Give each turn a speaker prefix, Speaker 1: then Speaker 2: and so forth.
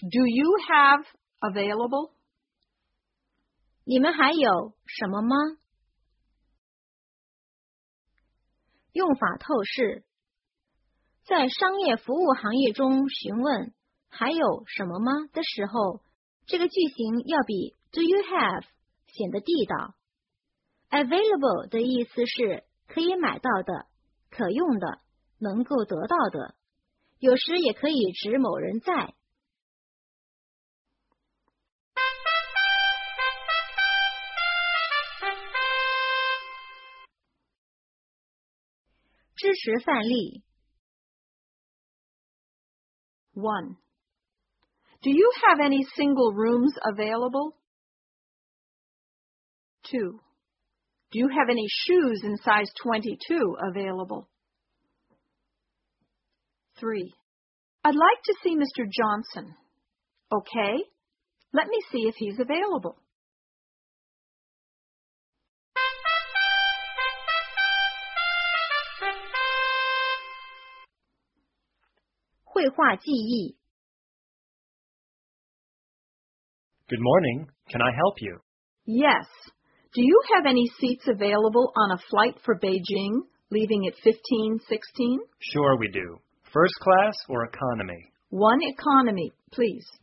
Speaker 1: Do you have available?
Speaker 2: 你们还有什么吗？用法透视。在商业服务行业中询问还有什么吗的时候，这个句型要比 Do you have 显得地道。Available 的意思是可以买到的、可用的、能够得到的，有时也可以指某人在。支持范例。
Speaker 1: 1. Do you have any single rooms available? 2. Do you have any shoes in size 22 available? 3. I'd like to see Mr. Johnson. Okay, let me see if he's available.
Speaker 2: 绘画记忆。
Speaker 3: Good morning. Can I help you?
Speaker 1: Yes. Do you have any seats available on a flight for Beijing, leaving at 15:16?
Speaker 3: Sure we do. First class or economy?
Speaker 1: One economy, please.